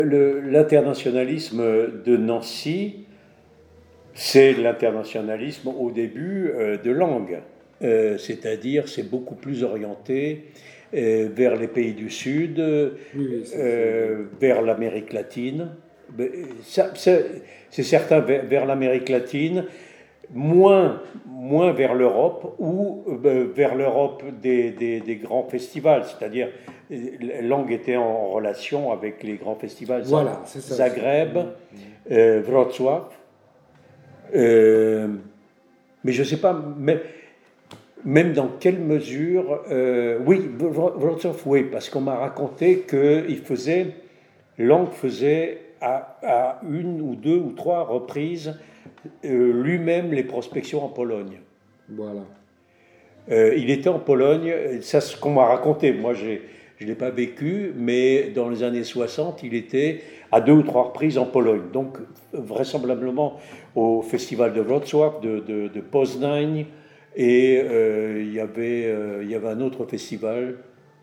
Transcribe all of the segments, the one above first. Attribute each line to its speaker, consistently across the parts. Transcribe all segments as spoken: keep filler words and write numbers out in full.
Speaker 1: Le- L'internationalisme de Nancy, c'est l'internationalisme au début euh, de langue. Euh, c'est-à-dire c'est beaucoup plus orienté euh, vers les pays du Sud,
Speaker 2: Oui, oui, c'est,
Speaker 1: euh, vers l'Amérique latine. Ben, ça- c'est c'est certain, vers, vers l'Amérique latine, moins, moins vers l'Europe ou euh, vers l'Europe des, des- des grands festivals. C'est-à-dire, euh, la langue était en relation avec les grands festivals. Za-
Speaker 2: voilà, c'est ça. c'est-
Speaker 1: Zagreb,
Speaker 2: Mhm.
Speaker 1: euh, Wrocław. euh, mais je ne sais pas, mais même dans quelle mesure, euh, oui, Wrocław, oui, parce qu'on m'a raconté qu'il faisait, Lang faisait à, à une ou deux ou trois reprises euh, lui-même les prospections en Pologne.
Speaker 2: Voilà.
Speaker 1: Euh, il était en Pologne, ça c'est ce qu'on m'a raconté, moi j'ai, je ne l'ai pas vécu, mais dans les années soixante, il était à deux ou trois reprises en Pologne. Donc vraisemblablement au festival de Wrocław, de, de, de Poznań, et euh, il, y avait, euh, il y avait un autre festival,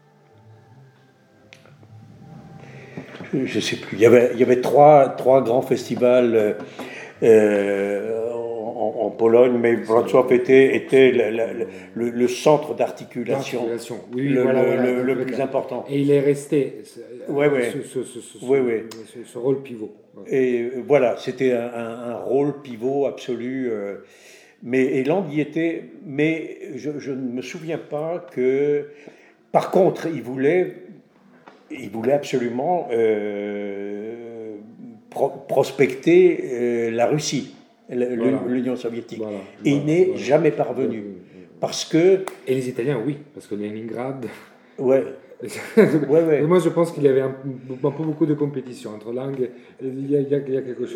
Speaker 1: je ne sais plus, il y avait, il y avait trois, trois grands festivals euh, en, en Pologne, mais Wrocław était, était le, le, le, le centre d'articulation,
Speaker 2: L'articulation. Oui,
Speaker 1: le,
Speaker 2: voilà,
Speaker 1: le,
Speaker 2: voilà.
Speaker 1: le,
Speaker 2: Donc,
Speaker 1: le
Speaker 2: le
Speaker 1: plus
Speaker 2: cas.
Speaker 1: important.
Speaker 2: Et il est resté
Speaker 1: Ouais,
Speaker 2: euh,
Speaker 1: ouais.
Speaker 2: ce, ce, ce, ce,
Speaker 1: Oui, oui.
Speaker 2: ce- ce rôle pivot. Ouais.
Speaker 1: Et euh, voilà, c'était un, un- un rôle pivot absolu. euh, mais et Land y était, mais je, je ne me souviens pas que. Par contre, il voulait, il voulait absolument euh, pro- prospecter euh, la Russie, le-
Speaker 2: Voilà.
Speaker 1: l'Union soviétique.
Speaker 2: Voilà,
Speaker 1: Et il
Speaker 2: voilà,
Speaker 1: n'est
Speaker 2: voilà.
Speaker 1: jamais parvenu.
Speaker 2: Mm, mm, mm.
Speaker 1: Parce que,
Speaker 2: Et les Italiens, oui, parce que Leningrad.
Speaker 1: ouais, ouais, ouais.
Speaker 2: Moi, je pense qu'il y avait un, un peu beaucoup de compétition entre langues. Il y a, il y a- il y a quelque chose.